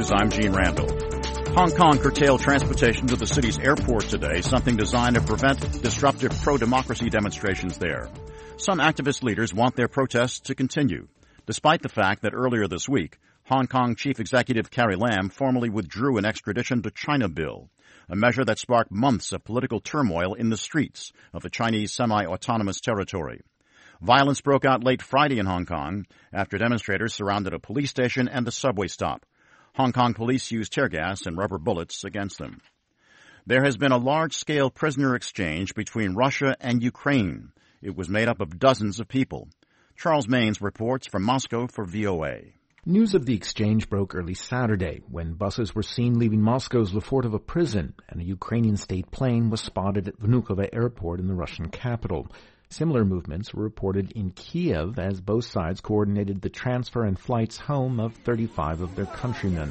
News, I'm Gene Randall. Hong Kong curtailed transportation to the city's airport today, something designed to prevent disruptive pro-democracy demonstrations there. Some activist leaders want their protests to continue, despite the fact that earlier this week, Hong Kong Chief Executive Carrie Lam formally withdrew an extradition to China bill, a measure that sparked months of political turmoil in the streets of the Chinese semi-autonomous territory. Violence broke out late Friday in Hong Kong after demonstrators surrounded a police station and a subway stop. Hong Kong police used tear gas and rubber bullets against them. There has been a large-scale prisoner exchange between Russia and Ukraine. It was made up of dozens of people. Charles Maynes reports from Moscow for VOA. News of the exchange broke early Saturday when buses were seen leaving Moscow's Lefortovo prison and a Ukrainian state plane was spotted at Vnukovo Airport in the Russian capital. Similar movements were reported in Kiev as both sides coordinated the transfer and flights home of 35 of their countrymen.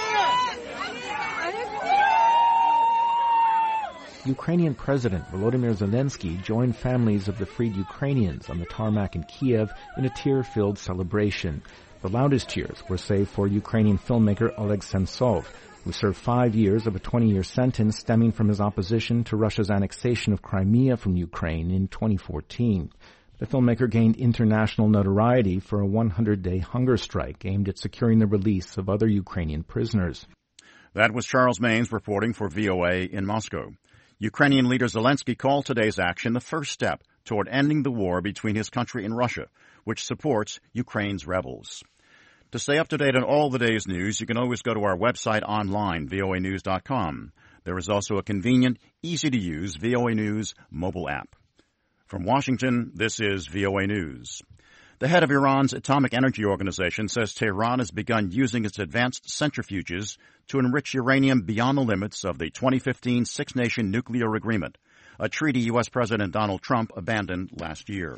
Ukrainian President Volodymyr Zelensky joined families of the freed Ukrainians on the tarmac in Kiev in a tear-filled celebration. The loudest cheers were saved for Ukrainian filmmaker Oleg Sentsov, who served 5 years of a 20-year sentence stemming from his opposition to Russia's annexation of Crimea from Ukraine in 2014. The filmmaker gained international notoriety for a 100-day hunger strike aimed at securing the release of other Ukrainian prisoners. That was Charles Maynes reporting for VOA in Moscow. Ukrainian leader Zelensky called today's action the first step toward ending the war between his country and Russia, which supports Ukraine's rebels. To stay up to date on all the day's news, you can always go to our website online, voanews.com. There is also a convenient, easy-to-use VOA News mobile app. From Washington, this is VOA News. The head of Iran's Atomic Energy Organization says Tehran has begun using its advanced centrifuges to enrich uranium beyond the limits of the 2015 Six-Nation Nuclear Agreement, a treaty U.S. President Donald Trump abandoned last year.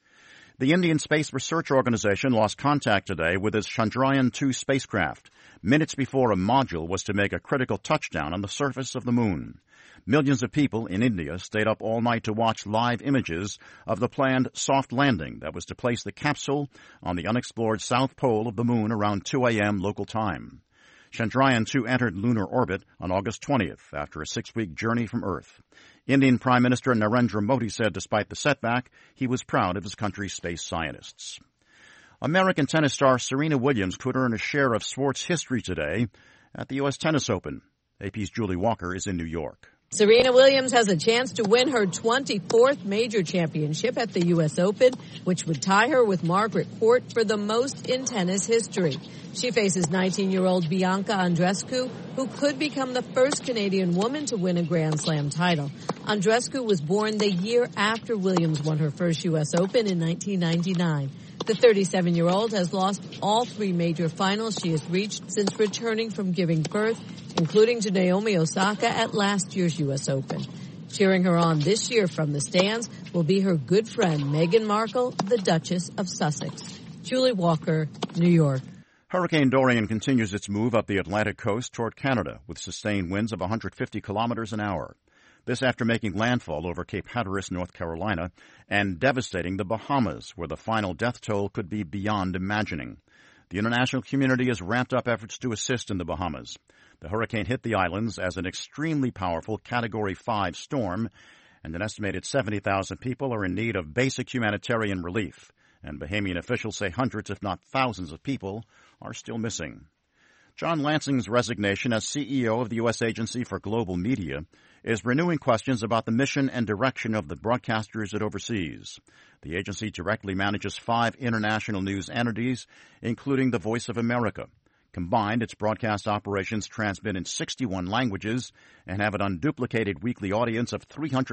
The Indian Space Research Organization lost contact today with its Chandrayaan-2 spacecraft, minutes before a module was to make a critical touchdown on the surface of the moon. Millions of people in India stayed up all night to watch live images of the planned soft landing that was to place the capsule on the unexplored south pole of the moon around 2 a.m. local time. Chandrayaan-2 entered lunar orbit on August 20th after a 6-week journey from Earth. Indian Prime Minister Narendra Modi said despite the setback, he was proud of his country's space scientists. American tennis star Serena Williams could earn a share of sports history today at the U.S. Tennis Open. AP's Julie Walker is in New York. Serena Williams has a chance to win her 24th major championship at the U.S. Open, which would tie her with Margaret Court for the most in tennis history. She faces 19-year-old Bianca Andreescu, who could become the first Canadian woman to win a Grand Slam title. Andreescu was born the year after Williams won her first U.S. Open in 1999. The 37-year-old has lost all 3 major finals she has reached since returning from giving birth, including to Naomi Osaka at last year's U.S. Open. Cheering her on this year from the stands will be her good friend Meghan Markle, the Duchess of Sussex. Julie Walker, New York. Hurricane Dorian continues its move up the Atlantic coast toward Canada with sustained winds of 150 kilometers an hour. This after making landfall over Cape Hatteras, North Carolina, and devastating the Bahamas, where the final death toll could be beyond imagining. The international community has ramped up efforts to assist in the Bahamas. The hurricane hit the islands as an extremely powerful Category 5 storm, and an estimated 70,000 people are in need of basic humanitarian relief. And Bahamian officials say hundreds, if not thousands, of people are still missing. John Lansing's resignation as CEO of the U.S. Agency for Global Media is renewing questions about the mission and direction of the broadcasters it oversees. The agency directly manages 5 international news entities, including the Voice of America. Combined, its broadcast operations transmit in 61 languages and have an unduplicated weekly audience of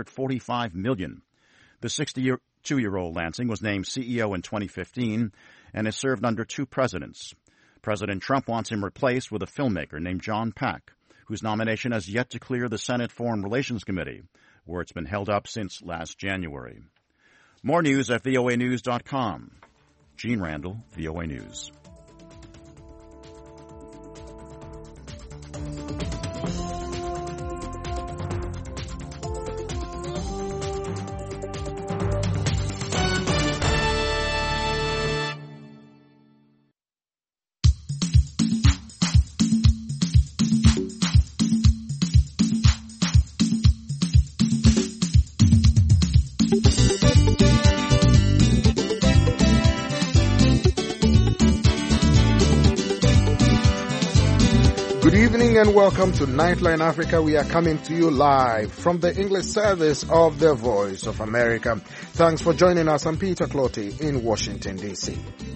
345 million. The 62-year-old Lansing was named CEO in 2015 and has served under 2 presidents. President Trump wants him replaced with a filmmaker named John Pack, whose nomination has yet to clear the Senate Foreign Relations Committee, where it's been held up since last January. More news at voanews.com. Gene Randall, VOA News. Good evening and welcome to Nightline Africa. We are coming to you live from the English service of the Voice of America. Thanks for joining us. I'm Peter Clotty in Washington, D.C.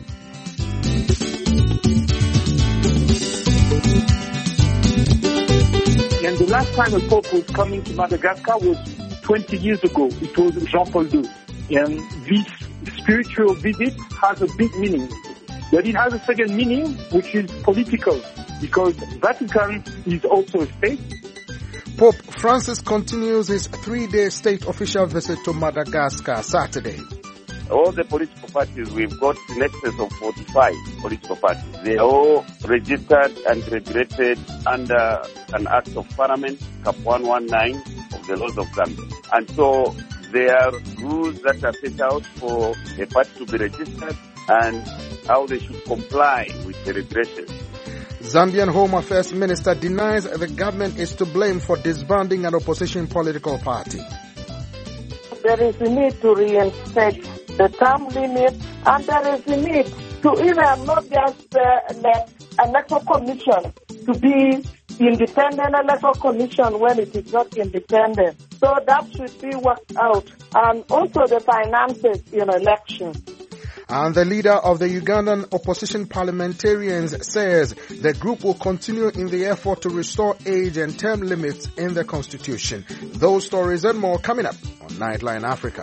And the last time a Pope was coming to Madagascar was 20 years ago. It was Jean-Paul II. And this spiritual visit has a big meaning. But it has a second meaning, which is political, because Vatican is also a state. Pope Francis continues his 3-day state official visit to Madagascar Saturday. All the political parties, we've got in excess of 45 political parties. They are all registered and regulated under an Act of Parliament, Cap 119 of the laws of Zambia. And so there are rules that are set out for a party to be registered and how they should comply with the regulations. Zambian Home Affairs Minister denies the government is to blame for disbanding an opposition political party. There is a need to reinstate the term limit, and there is a need to even not just let electoral commission to be independent electoral commission when it is not independent. So that should be worked out. And also the finances in elections. And the leader of the Ugandan opposition parliamentarians says the group will continue in the effort to restore age and term limits in the constitution. Those stories and more coming up on Nightline Africa.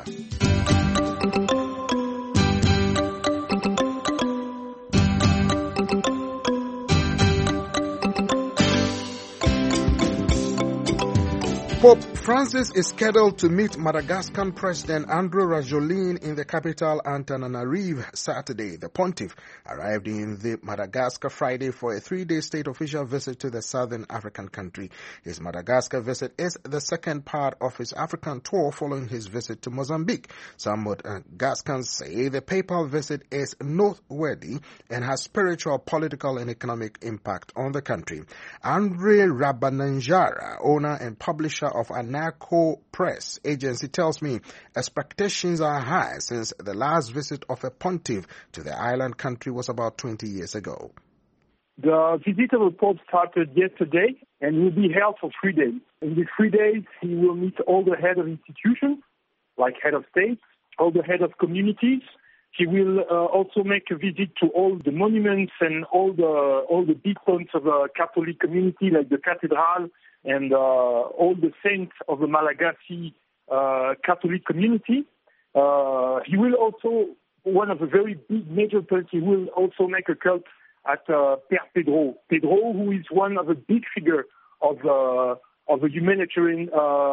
Pope Francis is scheduled to meet Madagascan President Andry Rajoelina in the capital Antananarivo Saturday. The pontiff arrived in the Madagascar Friday for a 3-day state official visit to the southern African country. His Madagascar visit is the second part of his African tour following his visit to Mozambique. Some Madagascans say the papal visit is noteworthy and has spiritual, political and economic impact on the country. Andre Rabananjara, owner and publisher of Anako Press agency, tells me expectations are high since the last visit of a pontiff to the island country was about 20 years ago. The visit of the Pope started yesterday and will be held for 3 days. In these 3 days, he will meet all the head of institutions, like head of state, all the head of communities. He will also make a visit to all the monuments and all the big points of the Catholic community, like the cathedral, and all the saints of the Malagasy Catholic community. He will also, one of the very big major points, he will also make a cult at Père Pedro. Pedro, who is one of the big figures of the humanitarian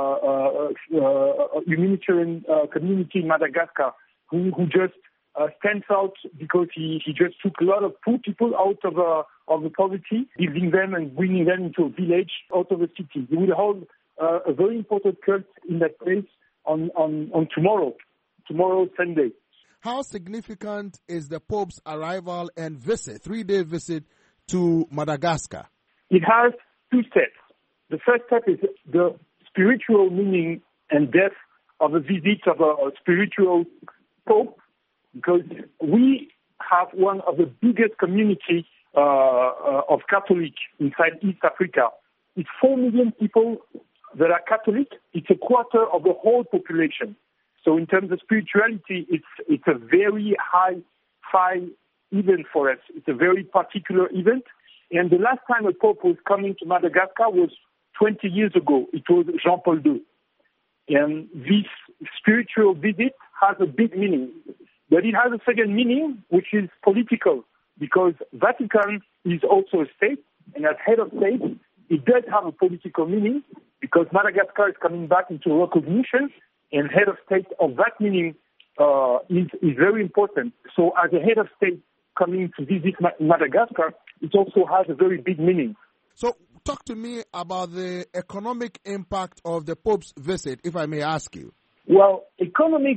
community in Madagascar, who just stands out because he just took a lot of poor people out of the poverty, building them and bringing them into a village out of the city. He will hold a very important cult in that place on tomorrow, Sunday. How significant is the Pope's arrival and visit, 3-day visit to Madagascar? It has 2 steps. The first step is the spiritual meaning and depth of the visit of a spiritual Pope, because we have one of the biggest communities of Catholic inside East Africa. It's 4 million people that are Catholic. It's a quarter of the whole population. So in terms of spirituality, it's a very high event for us. It's a very particular event. And the last time a Pope was coming to Madagascar was 20 years ago. It was Jean-Paul II. And this spiritual visit has a big meaning. But it has a second meaning, which is political, because Vatican is also a state, and as head of state, it does have a political meaning, because Madagascar is coming back into recognition, and head of state of that meaning is very important. So as a head of state coming to visit Madagascar, it also has a very big meaning. So talk to me about the economic impact of the Pope's visit, if I may ask you. Well, economic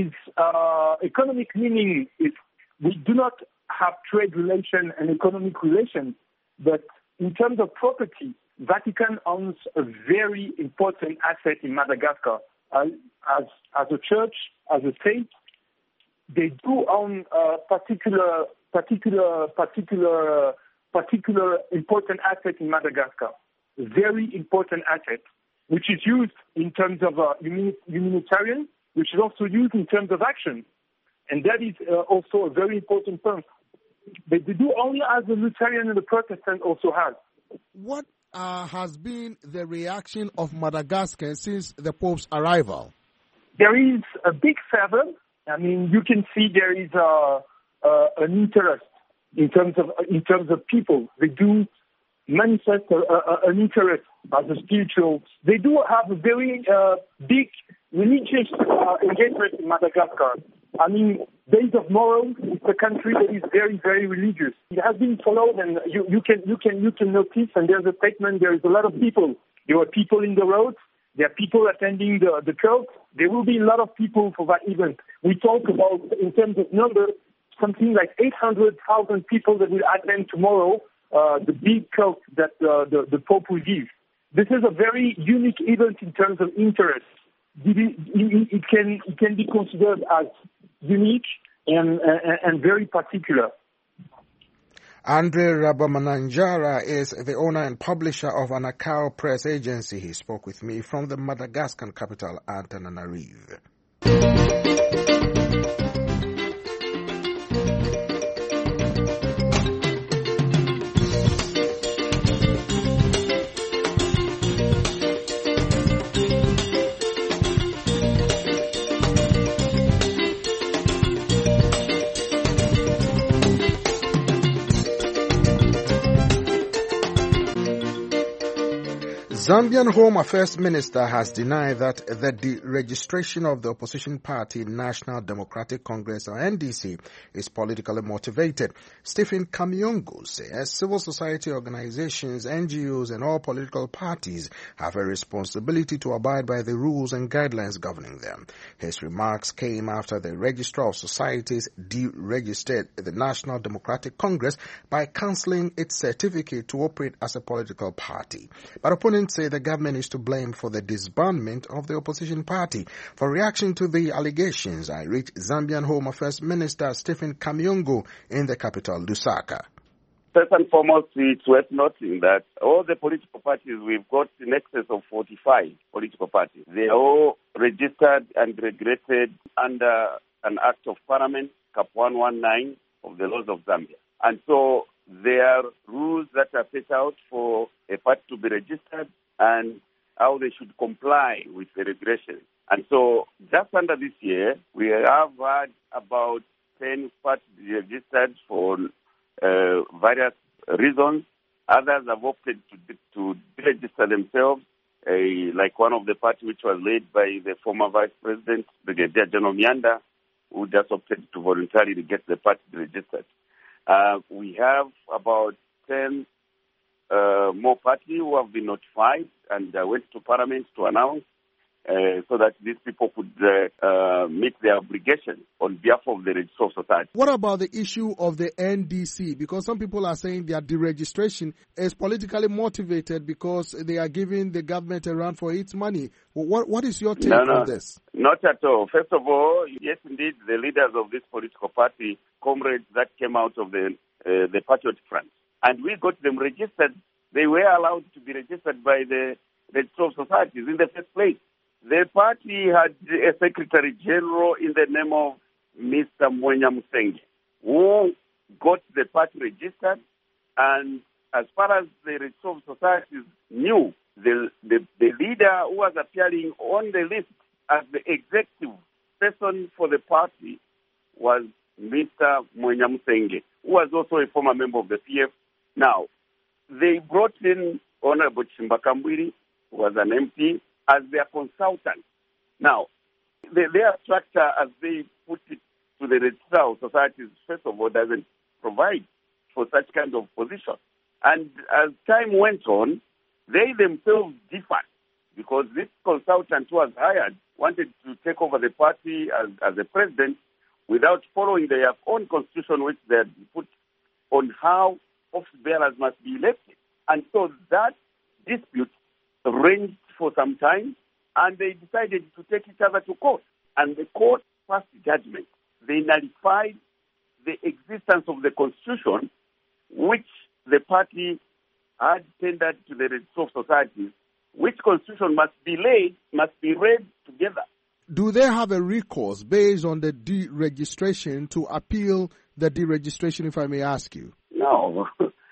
meaning is we do not have trade relation and economic relation, but in terms of property, Vatican owns a very important asset in Madagascar. As a church, as a state, they do own particular particular important asset in Madagascar, a very important asset, which is used in terms of humanitarian, which is also used in terms of action. And that is also a very important point. But they do only as the Lutheran and the Protestant also has. What has been the reaction of Madagascar since the Pope's arrival? There is a big fervor. I mean, you can see there is an interest in terms of people. They do manifest an interest as a spiritual. They do have a very big religious engagement in Madagascar. I mean, Days of Morrow is a country that is very, very religious. It has been followed, and you can notice. And there's a statement. There is a lot of people. There are people in the roads. There are people attending the church. There will be a lot of people for that event. We talk about, in terms of number, something like 800,000 people that will attend tomorrow the big cult that the Pope will give. This is a very unique event in terms of interest. It can be considered as unique and very particular. Andre Rabamananjara is the owner and publisher of Anakao Press Agency. He spoke with me from the Madagascar capital, Antananarivo. Zambian Home Affairs Minister has denied that the deregistration of the opposition party National Democratic Congress, or NDC, is politically motivated. Stephen Kamyongo says civil society organizations, NGOs, and all political parties have a responsibility to abide by the rules and guidelines governing them. His remarks came after the Registrar of Societies deregistered the National Democratic Congress by cancelling its certificate to operate as a political party. But opponents say the government is to blame for the disbandment of the opposition party. For reaction to the allegations, I reached Zambian Home Affairs Minister Stephen Kamyongo in the capital, Lusaka. First and foremost, it's worth noting that all the political parties, we've got in excess of 45 political parties. They are all registered and regulated under an Act of Parliament, Cap 119 of the laws of Zambia. And so there are rules that are set out for a party to be registered and how they should comply with the regulation. And so just under this year, we have had about 10 parties registered for various reasons. Others have opted to deregister themselves, like one of the parties which was led by the former Vice President, Brigadier General Mianda, who just opted to voluntarily get the party registered. We have about 10 more parties who have been notified and went to Parliament to announce so that these people could meet their obligation on behalf of the Registrar of Society. What about the issue of the NDC? Because some people are saying their deregistration is politically motivated because they are giving the government a run for its money. What is your take on this? Not at all. First of all, yes, indeed, the leaders of this political party, comrades that came out of the Patriot Front, and we got them registered. They were allowed to be registered by the Registrar of Societies in the first place. The party had a Secretary General in the name of Mr. Mwenya Musenge, who got the party registered, and as far as the Registrar of Societies knew, the leader who was appearing on the list as the executive person for the party was Mr. Mwenya Musenge, who was also a former member of the PF. Now, they brought in Honorable Chimbaka Mbwiri, who was an MP, as their consultant. Now, their structure, as they put it to the Registrar of Societies, first of all, doesn't provide for such kind of position. And as time went on, they themselves differed, because this consultant who was hired wanted to take over the party as a president without following their own constitution, which they had put on how office bearers must be elected. And so that dispute ranged for some time, and they decided to take each other to court. And the court passed judgment. They nullified the existence of the constitution, which the party had tendered to the Registry of Societies, which constitution must be read together. Do they have a recourse based on the deregistration to appeal the deregistration, if I may ask you? No.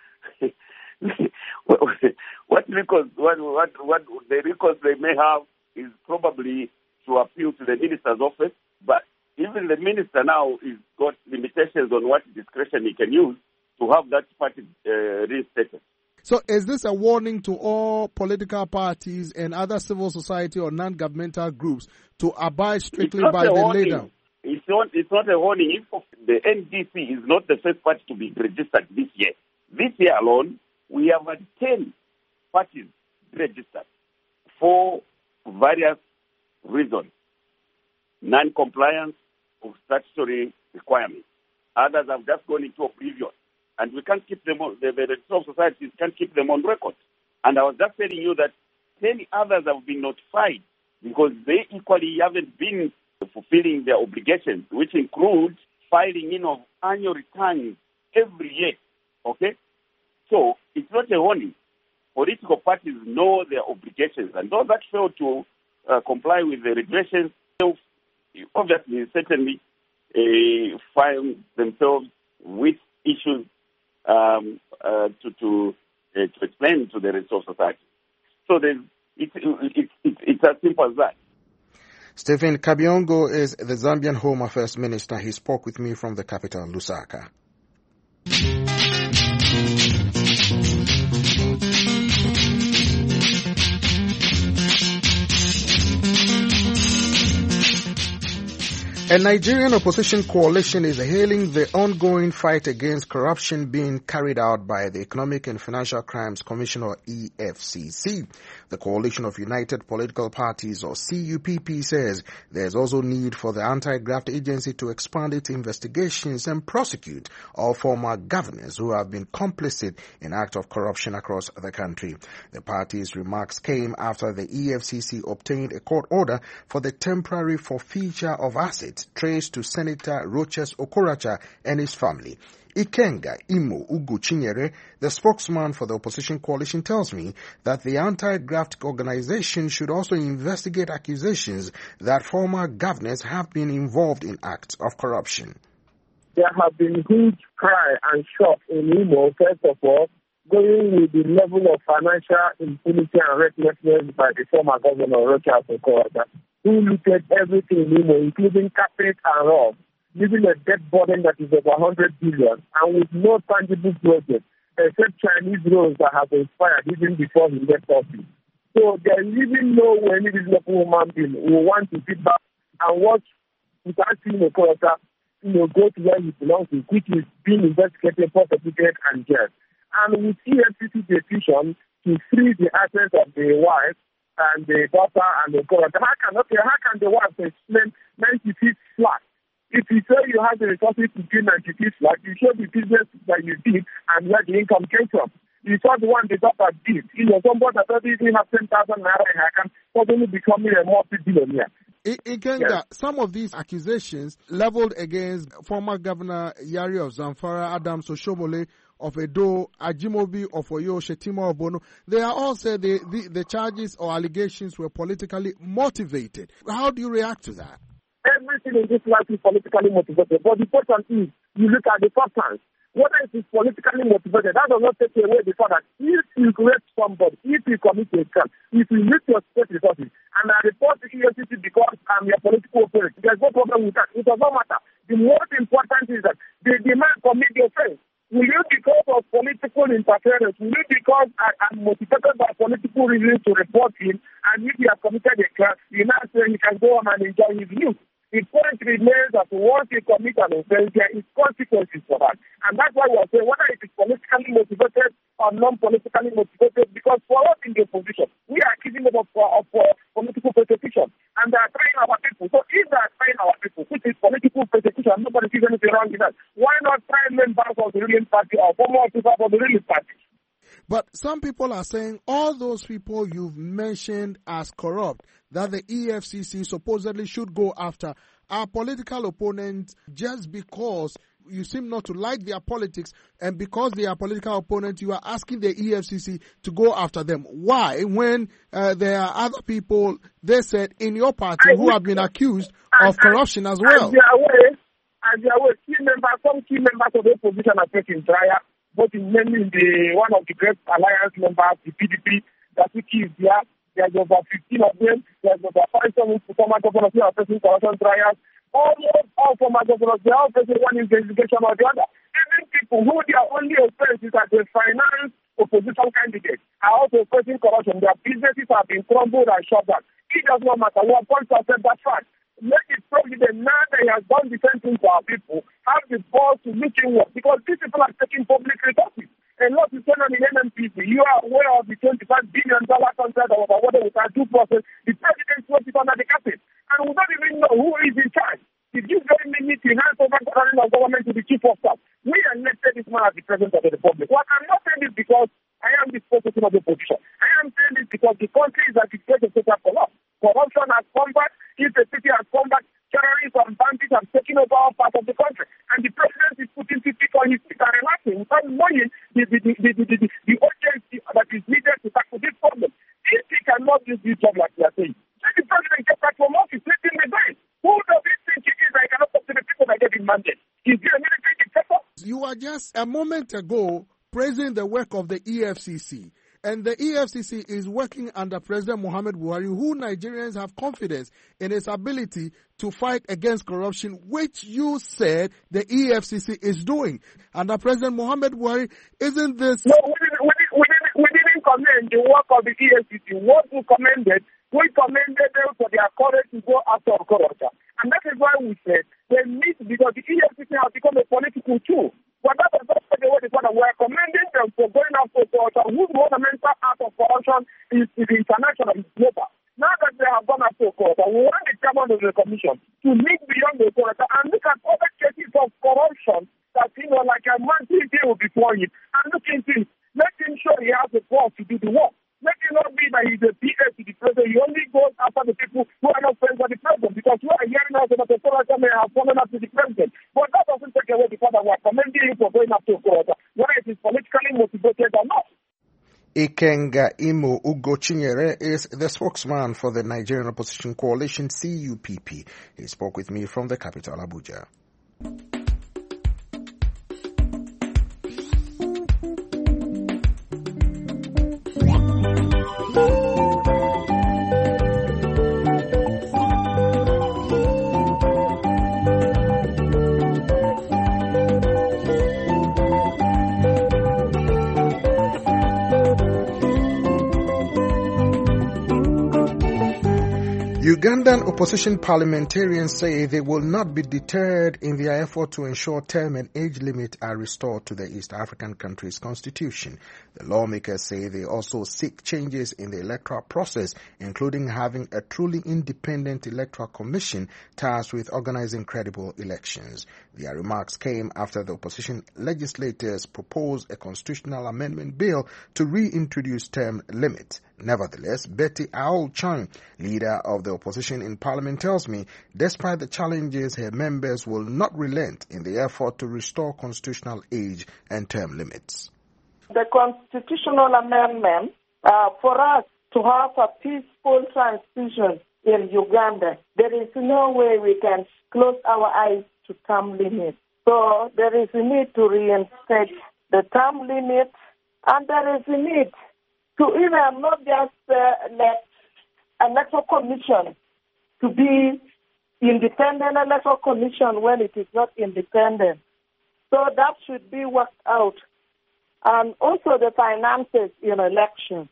What the recourse they may have is probably to appeal to the minister's office, but even the minister now is got limitations on what discretion he can use to have that party reinstated. So is this a warning to all political parties and other civil society or non-governmental groups to abide strictly by the layout? It's not a warning. If the NDC is not the first party to be registered this year. This year alone, we have had 10 parties registered for various reasons. Non-compliance of statutory requirements. Others have just gone into oblivion. And we can't keep them on, the Registry of Societies can't keep them on record. And I was just telling you that 10 others have been notified because they equally haven't been fulfilling their obligations, which include filing in of annual returns every year. Okay? So it's not a warning. Political parties know their obligations, and those that fail to comply with the regulations, obviously, certainly find themselves with issues to explain to the Registry of Society. So it's as simple as that. Stephen Kabiongo is the Zambian Home Affairs Minister. He spoke with me from the capital, Lusaka. A Nigerian opposition coalition is hailing the ongoing fight against corruption being carried out by the Economic and Financial Crimes Commission, or EFCC. The Coalition of United Political Parties, or CUPP, says there's also need for the anti-graft agency to expand its investigations and prosecute all former governors who have been complicit in acts of corruption across the country. The party's remarks came after the EFCC obtained a court order for the temporary forfeiture of assets traced to Senator Roches Okoracha and his family. Ikenga Imo Ugu Chinyere, the spokesman for the opposition coalition, tells me that the anti-graft organization should also investigate accusations that former governors have been involved in acts of corruption. There have been huge cry and shock in Imo, first of all, going with the level of financial impunity and recklessness by the former governor Roches Okoracha, who looted everything in Imo, including carpet and rug, leaving a debt burden that is over 100 billion and with no tangible project except Chinese roads that have expired even before he left office. So there is even no way any reasonable human being will want to sit back and watch without seeing a character, go to where he belongs to, which is being investigated, prosecuted, and jailed. And we see FCC decision to free the assets of the wife and the daughter and the character. How can the wife explain 96 flats? If you say you have the resources to do 96 flats, you show the business that you did and where the income came from. You saw the one the daughter did. Somebody that doesn't even have 10,000 naira in her account suddenly becoming a multi-billionaire. Ikenga, some of these accusations leveled against former Governor Yari of Zamfara, Adams Oshomole of Edo, Ajimobi of Oyo, Shetima of Bono, they are all said the charges or allegations were politically motivated. How do you react to that? Everything in this life is politically motivated. But the important is, you look at the substance. Whether it is politically motivated, that does not take away the fact that if you rape somebody, if you commit a crime, if you use your state resources, and I report to EFCC because I'm your political opponent, there's no problem with that. It does not matter. The most important is that the man commit the offense. Will you, because of political interference, will you, because I'm motivated by political reasons to report him, and if he has committed a crime, you now say he can go on and enjoy his youth. The point remains that once you commit an offense, there is consequences for that. And that's why we are saying whether it is politically motivated or non-politically motivated, because for us in the opposition, we are accusing them of political persecution. And they are trying our people. So if they are trying our people, which is political persecution, nobody sees anything wrong in that, why not try members of the ruling party or former officers of the ruling party? But some people are saying all those people you've mentioned as corrupt that the EFCC supposedly should go after are political opponents just because you seem not to like their politics, and because they are political opponents, you are asking the EFCC to go after them. Why? When there are other people, they said, in your party who have been accused of corruption as well. And there were some key members of the opposition are taking trial, but mainly one of the great alliance members, the PDP, that which is there. There's over 15 of them. There's over 5 former governors who are facing corruption trials. Almost all former governors, they are all facing one investigation or the other. Even people who their only offense is that they finance opposition candidates are also facing corruption. Their businesses have been crumbled and shut down. It does not matter. We are going to accept that fact. Let the president, now that he has done the same thing to our people, have the balls to look inward, because these people are taking public resources. A lot is going on in NNPC. You are aware of the $25 billion contract that was awarded without due process. The president put it under the carpet. And we don't even know who is in charge. If you very minute he hands over the running of government to the chief of staff, we elected this man as the president of the republic. Well, I'm not saying this because I am the spokesperson of the opposition. I am saying this because the country is at the stage of total collapse. Corruption has come back, insecurity has come back, terrorists and bandits have taken over all parts of the country. And the president is putting 50 on his feet and relaxing without knowing the urgency that is needed to tackle this problem. If he cannot do this job like we are saying, let the president get back from office, let him resign. Who does he think he is that he cannot talk to the people that get him mandate? Is he a military dictator? You are just a moment ago praising the work of the EFCC. And the EFCC is working under President Muhammad Buhari, who Nigerians have confidence in his ability to fight against corruption, which you said the EFCC is doing. Under President Muhammad Buhari, isn't this... No, we didn't commend the work of the EFCC. What we commended them for their courage to go after corruption. And that is why we said they need, because the EFCC has become a political tool. But that is not the way they want to. We are commending them for going after corruption, whose fundamental act of corruption is international, is global. Now that they have gone after corruption, we want the chairman of the commission to look beyond the corruption and look at other cases of corruption that, like a monthly deal before him, and look into it. Let him show he has the balls to do the work. Let it not be that he's a PA to the president. He only goes after the people who are not friends with the president, because you are hearing us that the corruption may have fallen up to the president. But that doesn't take away the fact that we are commending him for going after corruption, whether it is politically motivated or not. Ikenga Imo Ugochinyere is the spokesman for the Nigerian Opposition Coalition, CUPP. He spoke with me from the capital, Abuja. Ugandan opposition parliamentarians say they will not be deterred in their effort to ensure term and age limit are restored to the East African country's constitution. The lawmakers say they also seek changes in the electoral process, including having a truly independent electoral commission tasked with organizing credible elections. Their remarks came after the opposition legislators proposed a constitutional amendment bill to reintroduce term limits. Nevertheless, Betty Aul Chang, leader of the opposition in parliament, tells me despite the challenges, her members will not relent in the effort to restore constitutional age and term limits. The constitutional amendment for us to have a peaceful transition in Uganda, there is no way we can close our eyes to term limits. So there is a need to reinstate the term limit, and there is a need to even not just let electoral commission to be independent electoral commission when it is not independent. So that should be worked out. And also the finances in elections.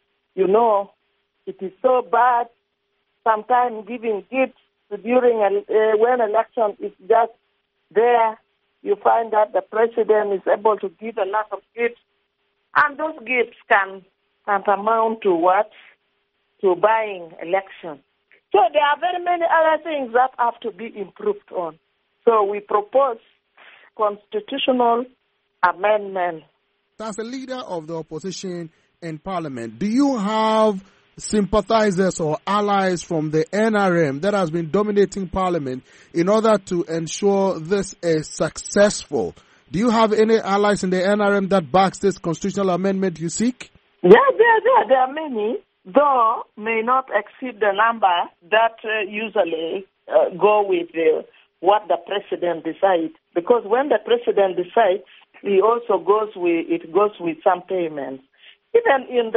It is so bad sometimes giving gifts during when election is just there. You find that the president is able to give a lot of gifts, and those gifts can amount to what? To buying elections. So there are very many other things that have to be improved on. So we propose constitutional amendment. As a leader of the opposition in parliament, do you have sympathizers or allies from the NRM that has been dominating Parliament in order to ensure this is successful. Do you have any allies in the NRM that backs this constitutional amendment you seek? Yeah, there are many, though may not exceed the number that usually go with what the president decides. Because when the president decides, he also goes with some payments. Even in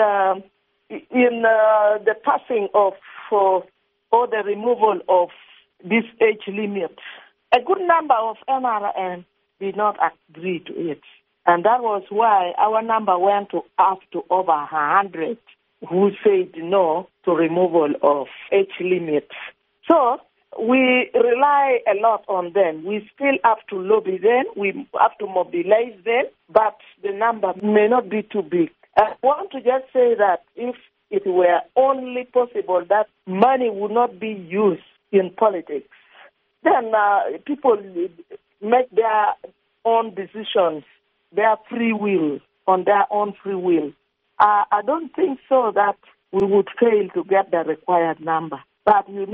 the passing of or the removal of this age limit, a good number of NRM did not agree to it. And that was why our number went up to over 100 who said no to removal of age limits. So we rely a lot on them. We still have to lobby them. We have to mobilize them, but the number may not be too big. I want to just say that if it were only possible that money would not be used in politics, then people make their own decisions, their free will, on their own free will. I don't think so that we would fail to get the required number. But in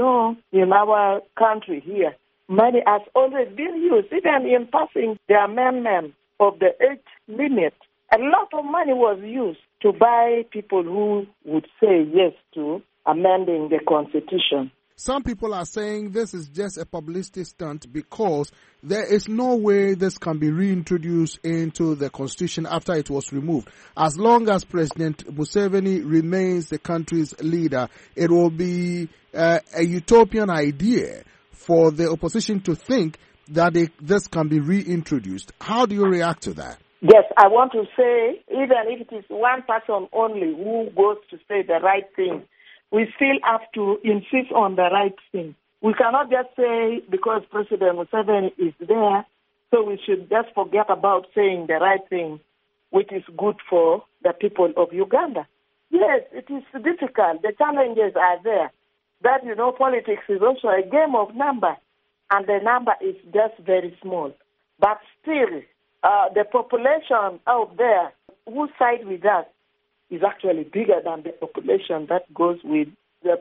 our country here, money has always been used. Even in passing the amendment of the age limit, a lot of money was used to buy people who would say yes to amending the Constitution. Some people are saying this is just a publicity stunt because there is no way this can be reintroduced into the Constitution after it was removed. As long as President Museveni remains the country's leader, it will be a utopian idea for the opposition to think that this can be reintroduced. How do you react to that? Yes, I want to say, even if it is one person only who goes to say the right thing, we still have to insist on the right thing. We cannot just say because President Museveni is there, so we should just forget about saying the right thing, which is good for the people of Uganda. Yes, it is difficult. The challenges are there. That, politics is also a game of numbers, and the number is just very small. But still, the population out there who side with us is actually bigger than the population that goes with the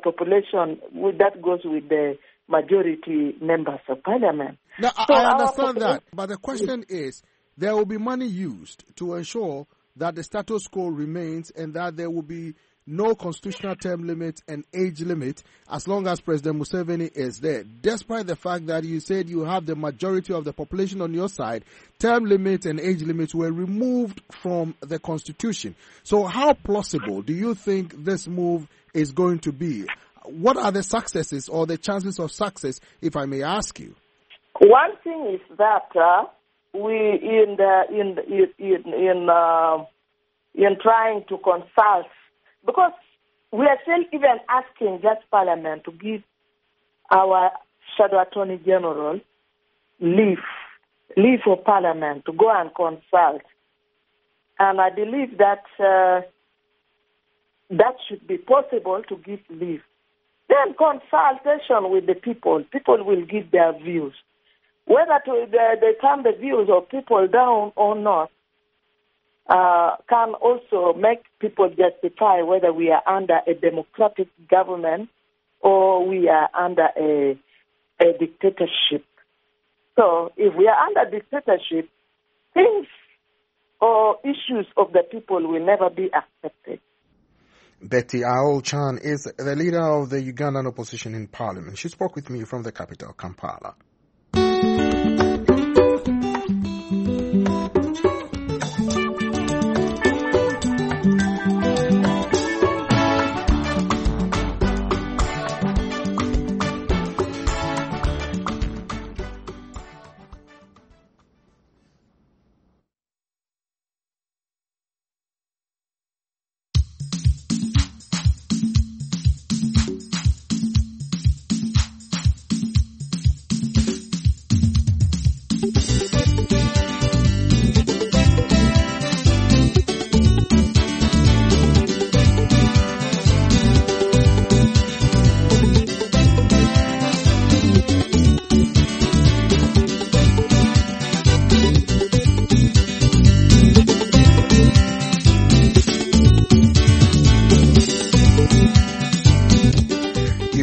majority members of parliament. Now, I understand that, but the question is, there will be money used to ensure that the status quo remains and that there will be no constitutional term limit and age limit as long as President Museveni is there. Despite the fact that you said you have the majority of the population on your side, term limits and age limits were removed from the Constitution. So how plausible do you think this move is going to be? What are the successes or the chances of success, if I may ask you? One thing is that we in trying to consult, because we are still even asking just Parliament to give our Shadow Attorney General leave for Parliament to go and consult. And I believe that that should be possible to give leave. Then consultation with the people. People will give their views. Whether they turn the views of people down or not, can also make people justify whether we are under a democratic government or we are under a dictatorship. So if we are under dictatorship, things or issues of the people will never be accepted. Betty Aol-Chan is the leader of the Ugandan opposition in Parliament. She spoke with me from the capital, Kampala.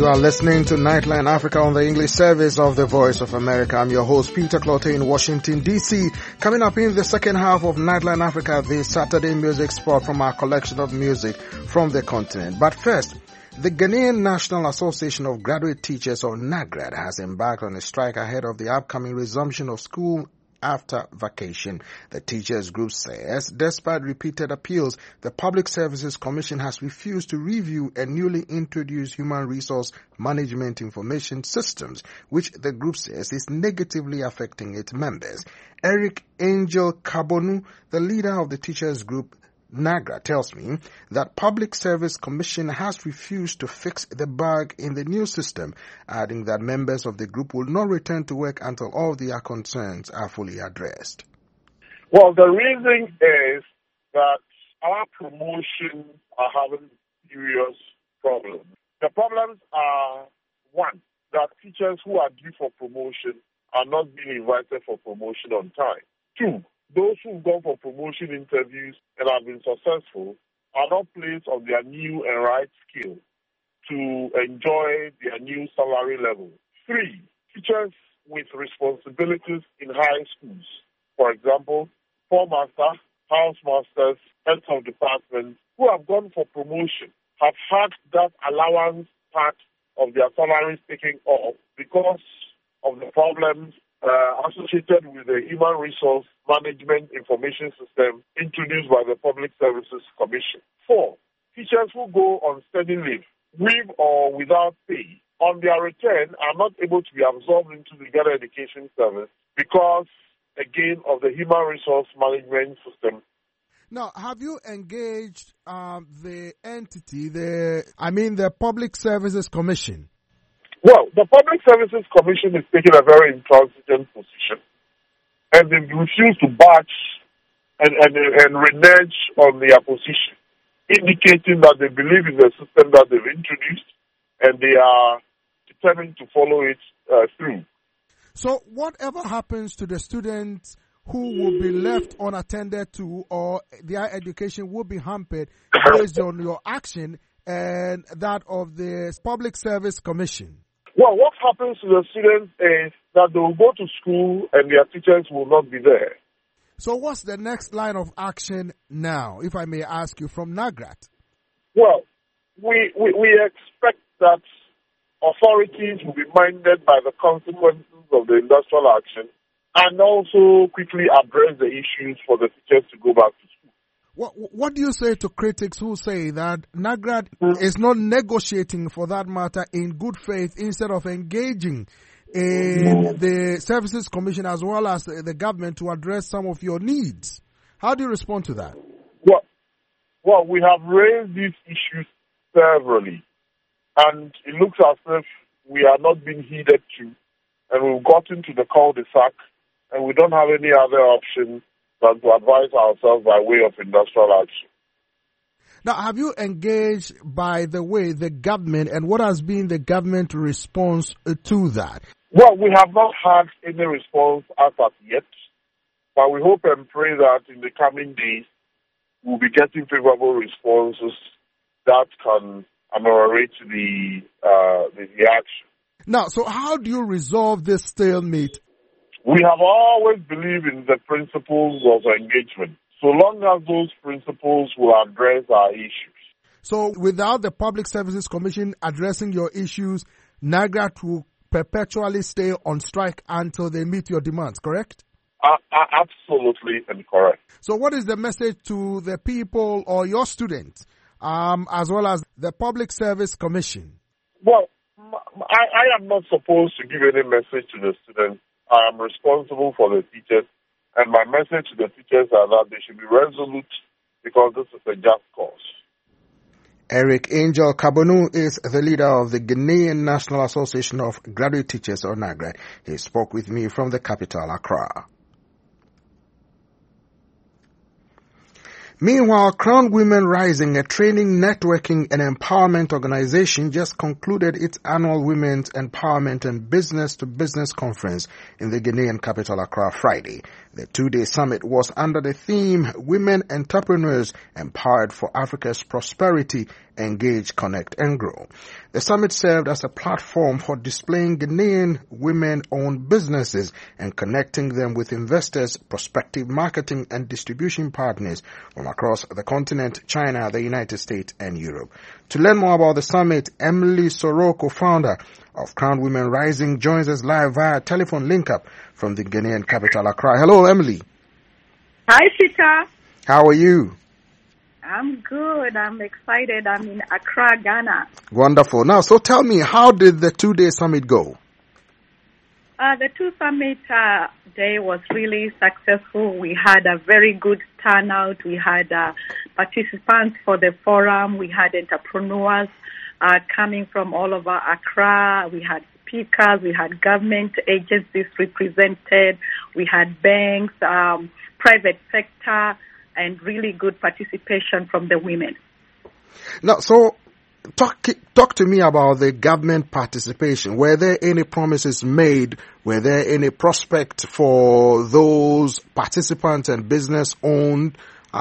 You are listening to Nightline Africa on the English service of the Voice of America. I'm your host, Peter Clottey in Washington, D.C. Coming up in the second half of Nightline Africa, the Saturday music spot from our collection of music from the continent. But first, the Ghanaian National Association of Graduate Teachers, or NAGRAT, has embarked on a strike ahead of the upcoming resumption of school after vacation. The teachers group says, despite repeated appeals, the Public Services Commission has refused to review a newly introduced human resource management information systems, which the group says is negatively affecting its members. Eric Angel Kabonu, the leader of the teachers group NAGRA, tells me that Public Service Commission has refused to fix the bug in the new system, adding that members of the group will not return to work until all their concerns are fully addressed. Well, the reason is that our promotions are having serious problems. The problems are, one, that teachers who are due for promotion are not being invited for promotion on time. Two, those who've gone for promotion interviews and have been successful are not placed on their new and right skill to enjoy their new salary level. Three, teachers with responsibilities in high schools, for example, foremaster, housemasters, heads of departments, who have gone for promotion, have had that allowance part of their salaries taken off because of the problems associated with the Human Resource Management Information System introduced by the Public Services Commission. 4, teachers who go on study leave, with or without pay, on their return are not able to be absorbed into the Ghana Education Service because, again, of the Human Resource Management System. Now, have you engaged the entity, the Public Services Commission? Well, the Public Services Commission is taking a very intransigent position, and they've refused to budge and renege on their position, indicating that they believe in the system that they've introduced, and they are determined to follow it through. So whatever happens to the students who will be left unattended to, or their education will be hampered based on your action and that of the Public Service Commission? Well, what happens to the students is that they will go to school and their teachers will not be there. So what's the next line of action now, if I may ask you, from NAGRAT? Well, we expect that authorities will be minded by the consequences of the industrial action and also quickly address the issues for the teachers to go back to school. What do you say to critics who say that NAGRAT is not negotiating, for that matter, in good faith instead of engaging in the Services Commission as well as the government to address some of your needs? How do you respond to that? Well, we have raised these issues severally, and it looks as if we are not being heeded to, and we've gotten to the cul-de-sac, and we don't have any other option than to advise ourselves by way of industrial action. Now, have you engaged, by the way, the government, and what has been the government response to that? Well, we have not had any response as of yet, but we hope and pray that in the coming days we'll be getting favorable responses that can ameliorate the action. Now, so how do you resolve this stalemate? We have always believed in the principles of engagement, so long as those principles will address our issues. So without the Public Services Commission addressing your issues, NAGRAT will perpetually stay on strike until they meet your demands, correct? Absolutely incorrect. So what is the message to the people or your students, as well as the Public Service Commission? Well, I am not supposed to give any message to the students. I am responsible for the teachers, and my message to the teachers is that they should be resolute because this is a just cause. Eric Angel Kabonu is the leader of the Ghanaian National Association of Graduate Teachers, or NAGRAT. He spoke with me from the capital, Accra. Meanwhile, Crown Women Rising, a training, networking, and empowerment organization, just concluded its annual Women's Empowerment and Business-to-Business Conference in the Ghanaian capital, Accra, Friday. The two-day summit was under the theme, Women Entrepreneurs Empowered for Africa's Prosperity, Engage, Connect and Grow. The summit served as a platform for displaying Ghanaian women-owned businesses and connecting them with investors, prospective marketing and distribution partners from across the continent, China, the United States and Europe. To learn more about the summit, Emily Soroko, founder of Crown Women Rising, joins us live via telephone link-up from the Ghanaian capital, Accra. Hello, Emily. Hi, Peter. How are you? I'm good. I'm excited. I'm in Accra, Ghana. Wonderful. Now, so tell me, how did the two-day summit go? The two-summit day was really successful. We had a very good turnout. We had participants for the forum. We had entrepreneurs coming from all over Accra. We had speakers. We had government agencies represented. We had banks, private sector, and really good participation from the women. Now, so talk to me about the government participation. Were there any promises made? Were there any prospect for those participants and business-owned,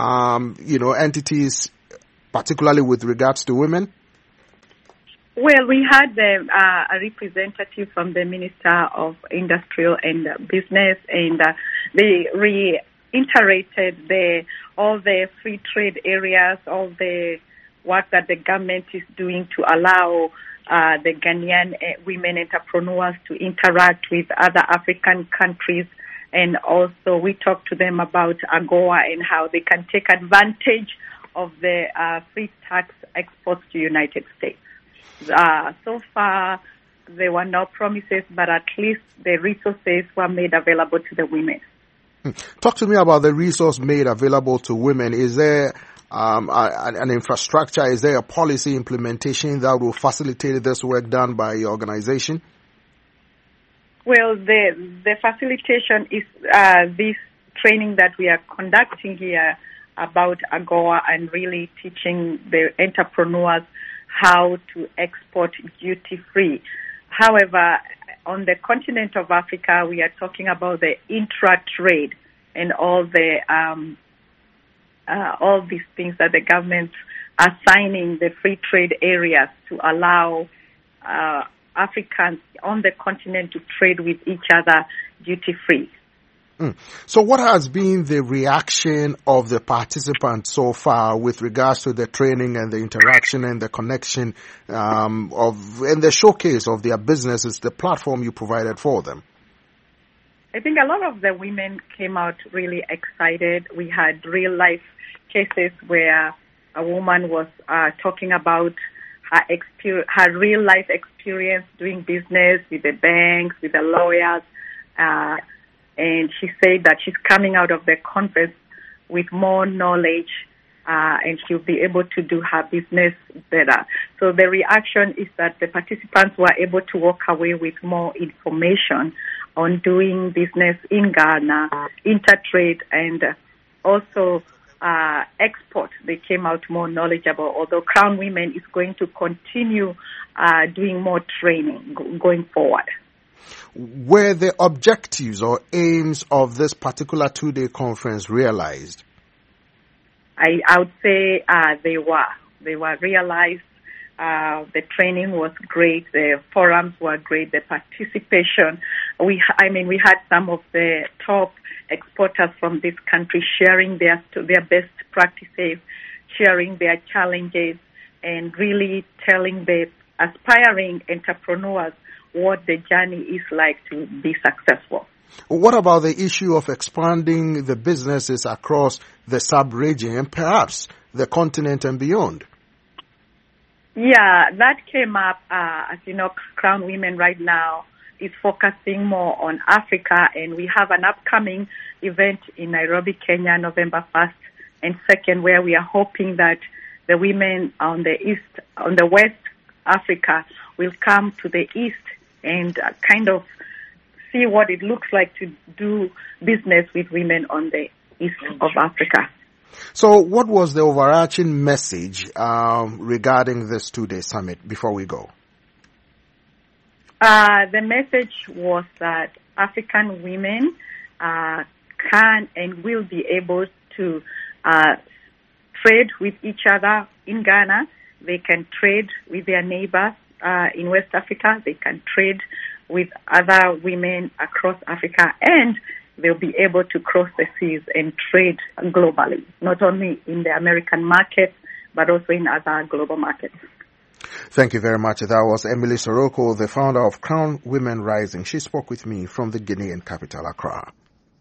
entities, particularly with regards to women? Well, we had a representative from the Minister of Industrial and Business, and they reiterated all the free trade areas, all the work that the government is doing to allow the Ghanaian women entrepreneurs to interact with other African countries. And also we talked to them about AGOA and how they can take advantage of the free tax exports to United States. So far, there were no promises, but at least the resources were made available to the women. Talk to me about the resource made available to women. Is there an infrastructure? Is there a policy implementation that will facilitate this work done by your organization? Well, the facilitation is this training that we are conducting here about AGOA and really teaching the entrepreneurs how to export duty-free. However, on the continent of Africa, we are talking about the intra-trade and all these things that the government are signing the free trade areas to allow Africans on the continent to trade with each other duty-free. So what has been the reaction of the participants so far with regards to the training and the interaction and the connection and the showcase of their businesses, the platform you provided for them? I think a lot of the women came out really excited. We had real-life cases where a woman was talking about her real-life experience doing business with the banks, with the lawyers, and she said that she's coming out of the conference with more knowledge and she'll be able to do her business better. So the reaction is that the participants were able to walk away with more information on doing business in Ghana, intertrade, and also export. They came out more knowledgeable, although Crown Women is going to continue doing more training going forward. Were the objectives or aims of this particular two-day conference realized? I would say they were. They were realized. The training was great. The forums were great. The participation. We had some of the top exporters from this country sharing their best practices, sharing their challenges, and really telling the aspiring entrepreneurs what the journey is like to be successful. What about the issue of expanding the businesses across the sub-region and perhaps the continent and beyond? Yeah, that came up. As you know, Crown Women right now is focusing more on Africa, and we have an upcoming event in Nairobi, Kenya, November 1st and 2nd, where we are hoping that the women on the West Africa will come to the East and kind of see what it looks like to do business with women on the East of Africa. So what was the overarching message regarding this two-day summit before we go? The message was that African women can and will be able to trade with each other in Ghana they can trade with their neighbors in West Africa. They can trade with other women across Africa, and they'll be able to cross the seas and trade globally, not only in the American market, but also in other global markets. Thank you very much. That was Emily Soroko, the founder of Crown Women Rising. She spoke with me from the Guinean capital, Accra.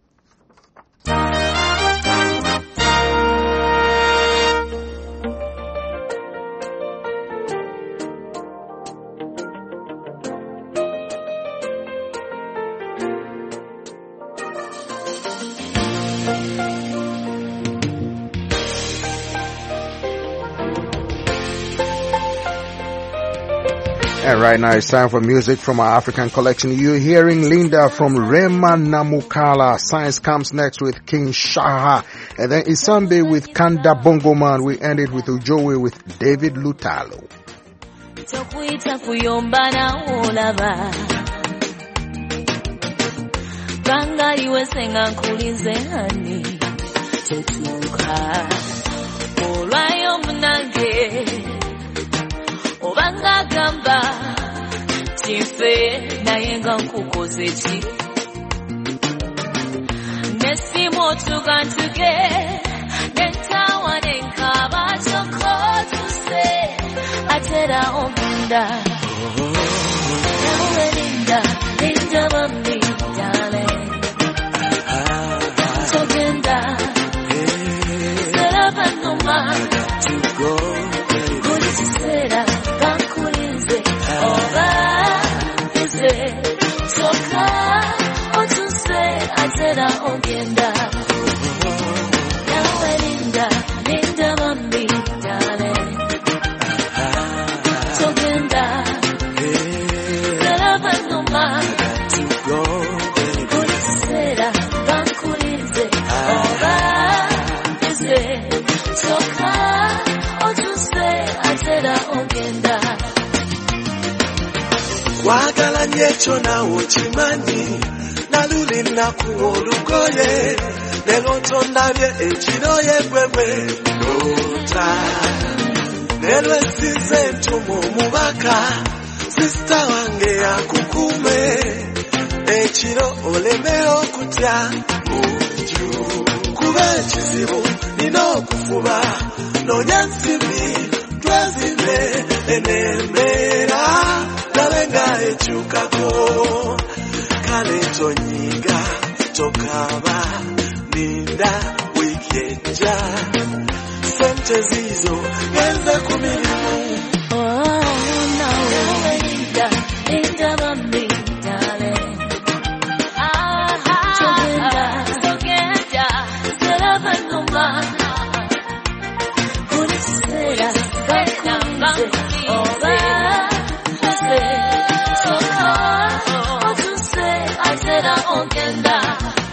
And right now it's time for music from our African collection. You're hearing Linda from Rema Namukala. Science comes next with King Shaha. And then Isambe with Kanda Bongo Man. We end it with Ujowe with David Lutalo. Obanga gamba chife nayenga nkukozechi nesimo tugantuge nentawa nenkaba chokotuse atera ogenda Linda, Linda mami darling Togenda Serabanuma to go Kulisera Bankulize Oba Ise Soka Otuse Atera Ogenda Yawe Linda, Linda mami darling Togenda Serabanuma to go Kulisera Bankulize Oba Ise Soka Otuse Atera Ogenda Wagala nyecho na uchimanyi Naluli nakuolugoye Nelo tondavye echiroye bwebwe Nota Nelo esize ntumu mubaka Sista wange ya kukume Echiro olemeo kutya Uju Kube chizibu Nino kufuba Nonyansimi Twezile Enemera Nalenga echukako Kale tonyiga Tokaba Ninda Wikeja Sente zizo Genza kumilimu Oh no Linda Linda mami darling Togenda Togenda Serabanuma Kulisera Bakulize Oba Ise Soka Otuse Atera Ogenda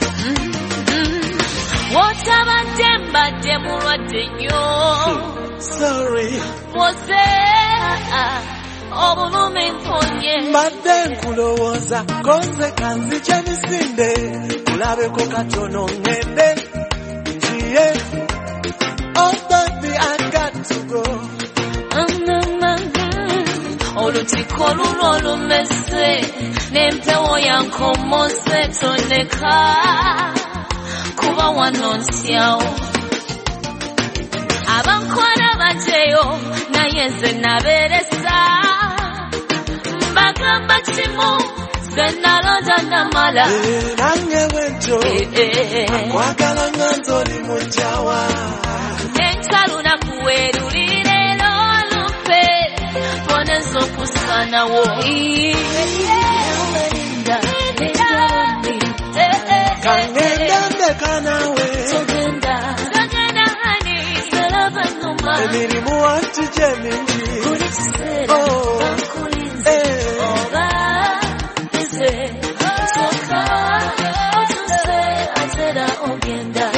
Wotabandemba Demurate nyo Sorry Wose Obulume mponye Mbadde nkulowoza Konze kanzi chemisinde Kulabeko katono ngende Njiye Oh baby I got to go Olutiko lulo lumese Nempewo yankomose toneka Kuba wanonsiao Abankwara bajeyo Nayenze naberesa Mbagamba chimu Senaloja namala Nange wento Akwagala nganzoli mujawa Nentaluna kuwerulire lolupe Ponezo kusana wo Linda Kangenda mekanawe Togenda Togenda hani Serabanuma Emirimu wanti jeminji Kulisera Bankulize Oba Ise Soka Otuse Atera Ogenda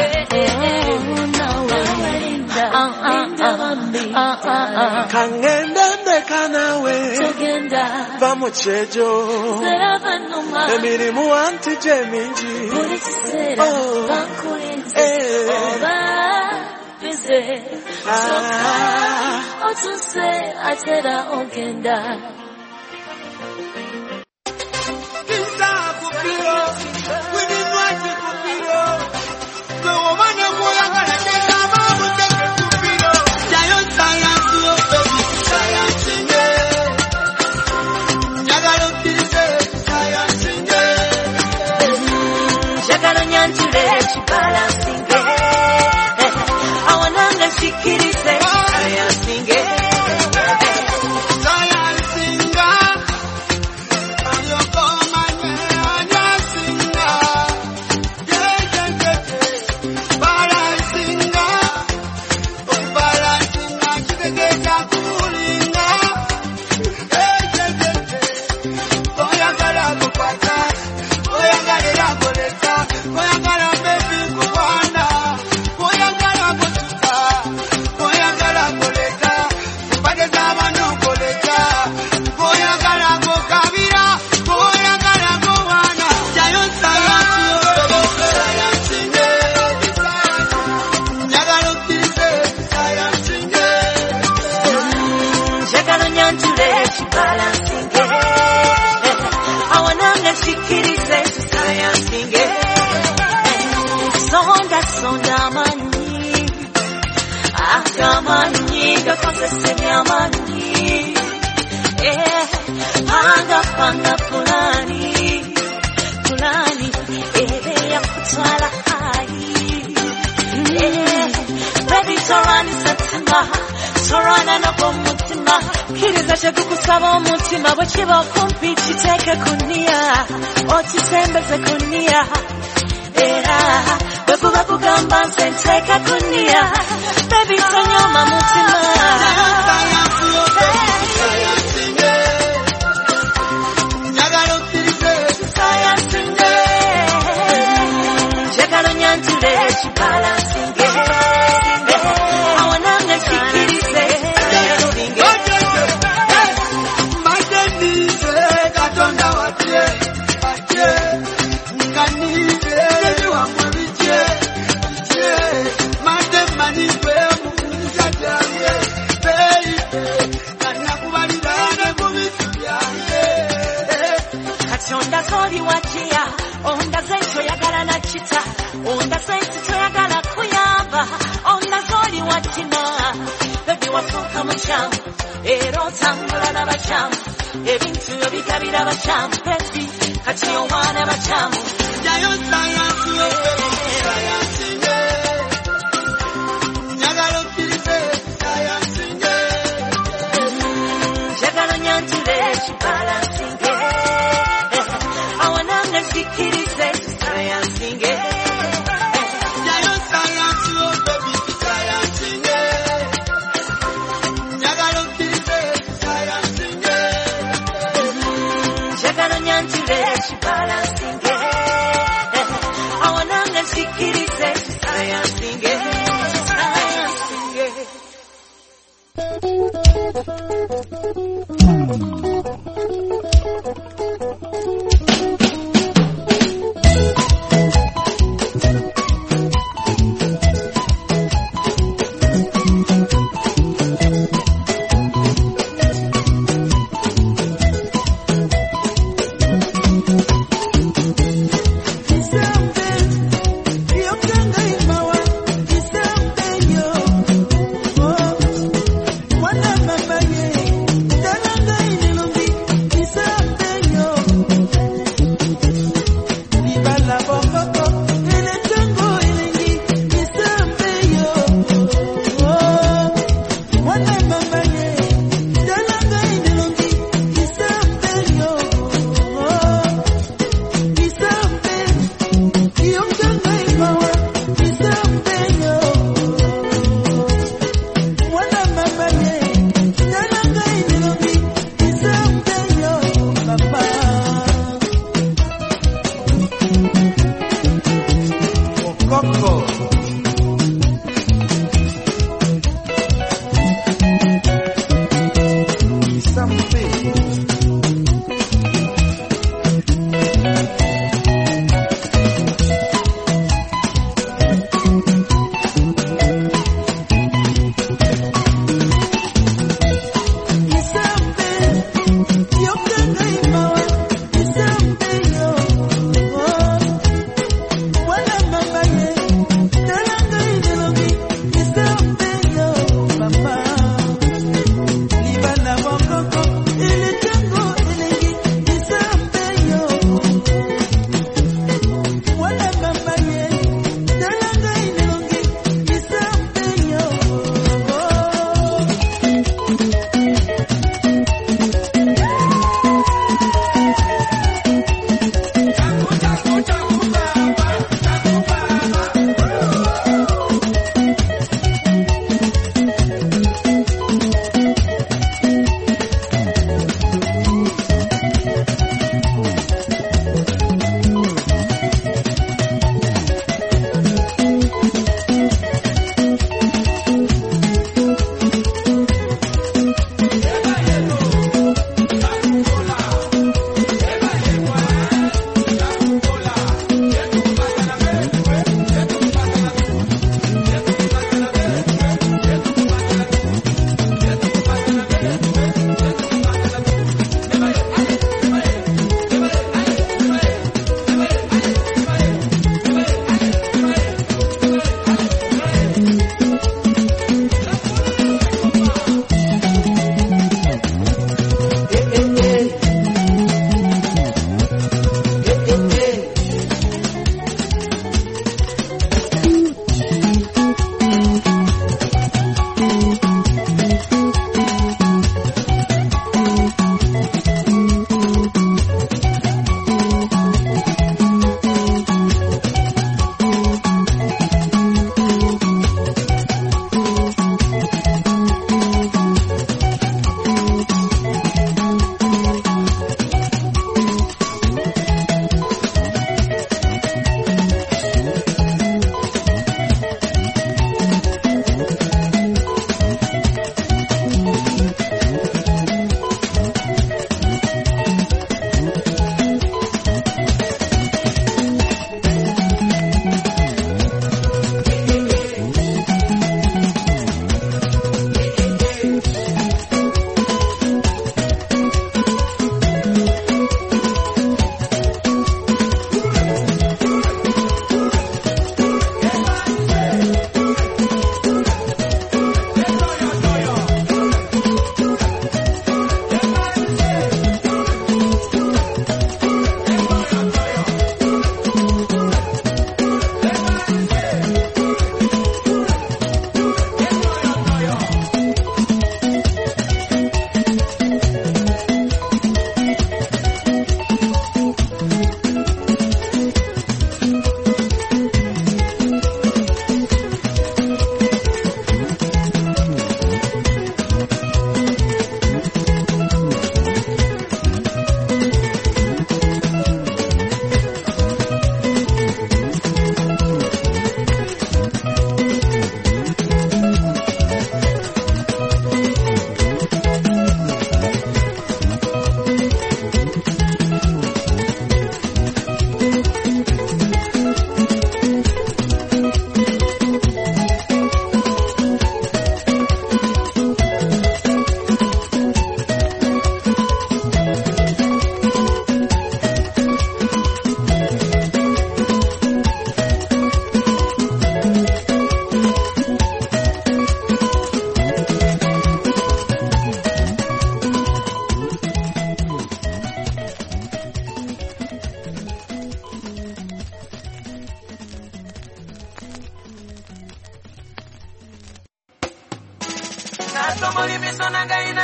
Kangenda mekanawe Togenda Bamuchejo Serabanuma Emirimu wanti jeminji Kulisera Bankulize Oba Otuze, Otuse, Atera Ogenda. Wanda mama ye, tena ngai nilumbi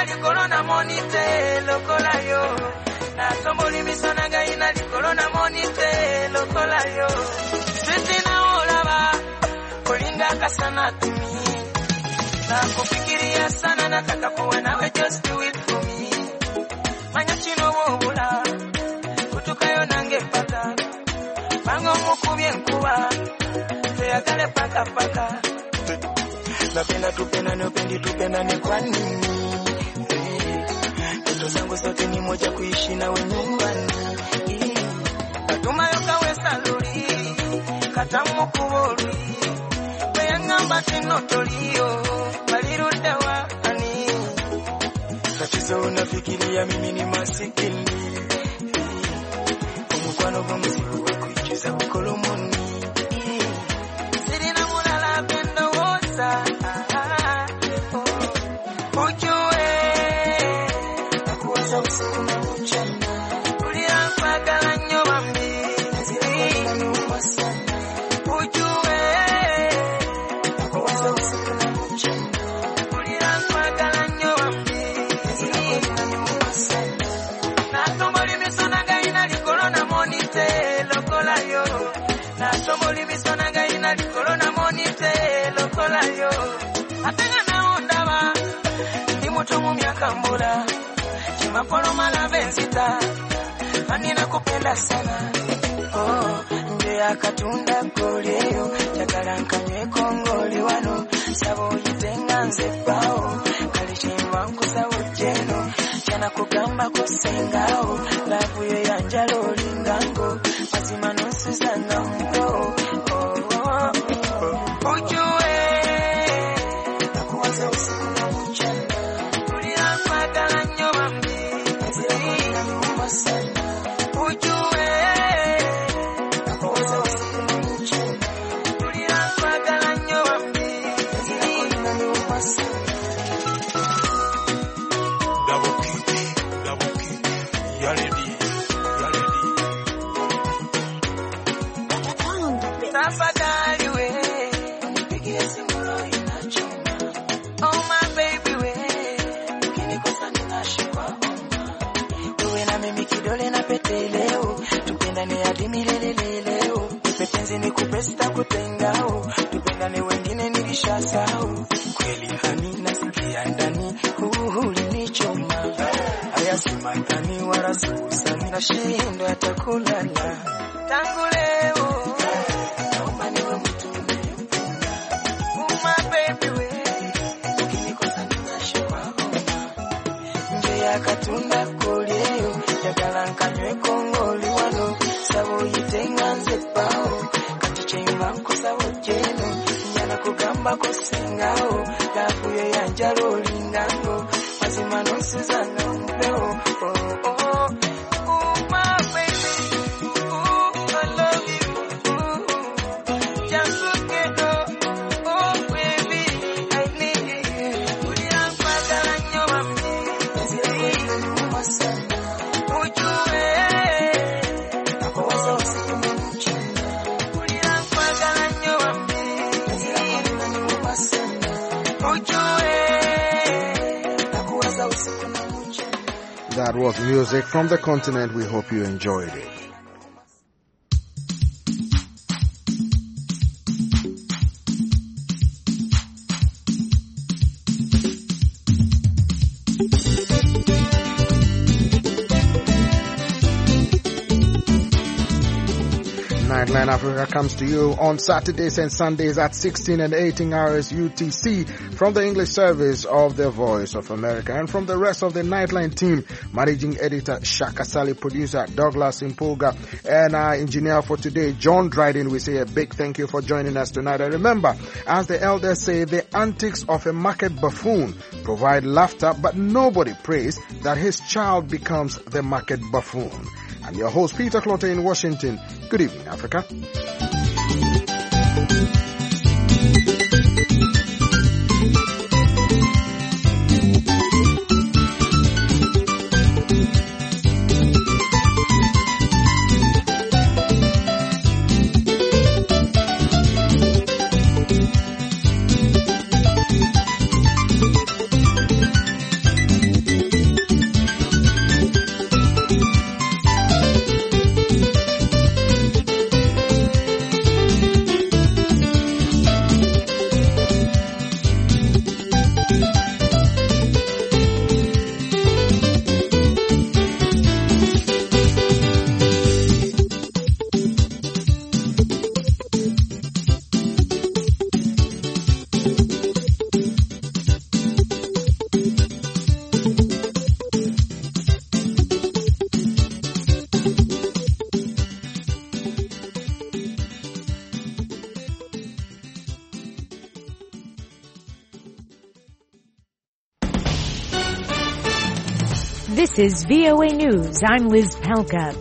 likolona monite lokola yo natomboli misona gaina likolona monite lokola yo sisi na olaba kulinga kasana tumi na kufikiria sana nataka kuwa nawe just do it for me manya chino wobula kutukayo nange pata bango mukubye nkuba tuyagale paka paka napenda tupenda nopendi tupenda ni kwa nini ndoto zangu zote ni moja kuishi na wewe nyumbani Atuma yoka saluri katamu kubori Weyangamba tino tolio Balirudewa ani Tatizo unafikiria mimi ni masikini Umukwano gomzibu wakuichiza ukolomoni Sirina mulala bendo wosa Ujue Nakuwaza usiku na mchana Ulia mpagala nyowa mbi Zirina nuwa sana Ujue Nakuwaza usiku na mchana Ulia mpagala nyowa mbi Zirina nuwa sana Natomboli misona gaina likolona monite lokola yo Natomboli misona gaina likolona monite lokola yo Atenga na ondaba Mutu miaka mbura Chimapolo malavenzita Anina kupenda sana Nje ya katunda koleo Chakaranka nyekongoli wano Sabo yitenga nzepao Kalichimba nkusa ujeno Chana kugamba kusengao Lavu yo ya njalo lingango Mazima nusu sana mko Ujue Nakuwaza usiku na mchana Tupendane hadi milele leo Pepenzi ni kupesta kutengao Tupendane wengine nilishasahau Kweli hani nasikia ndani ulinichoma Haya simatani wala susani Nashindwa hata kulala Tangu leo Naomba niwe mtu unayempenda My baby we Ukinikosa ninashikwa homa Nje ya katunda koleo Jagalanka nyekongoli wano Sabo yitenga nzepao Katichemba nkusa ujeno Nyana kugamba kusengao Lafu yo ya njalo lingango Mazima nusu zanga mpeo My baby I love you Just look at baby I need you Uliampagala nyowa mbi Zirina nyuma sana That was music from the continent. We hope you enjoyed it. Nightline Africa comes to you on Saturdays and Sundays at 16 and 18 hours UTC from the English service of the Voice of America. And from the rest of the Nightline team, managing editor Shaka Sally, producer Douglas Impoga, and our engineer for today, John Dryden, we say a big thank you for joining us tonight. And remember, as the elders say, the antics of a market buffoon provide laughter, but nobody prays that his child becomes the market buffoon. I'm your host, Peter Clotter in Washington. Good evening, Africa. This is VOA News. I'm Liz Palka.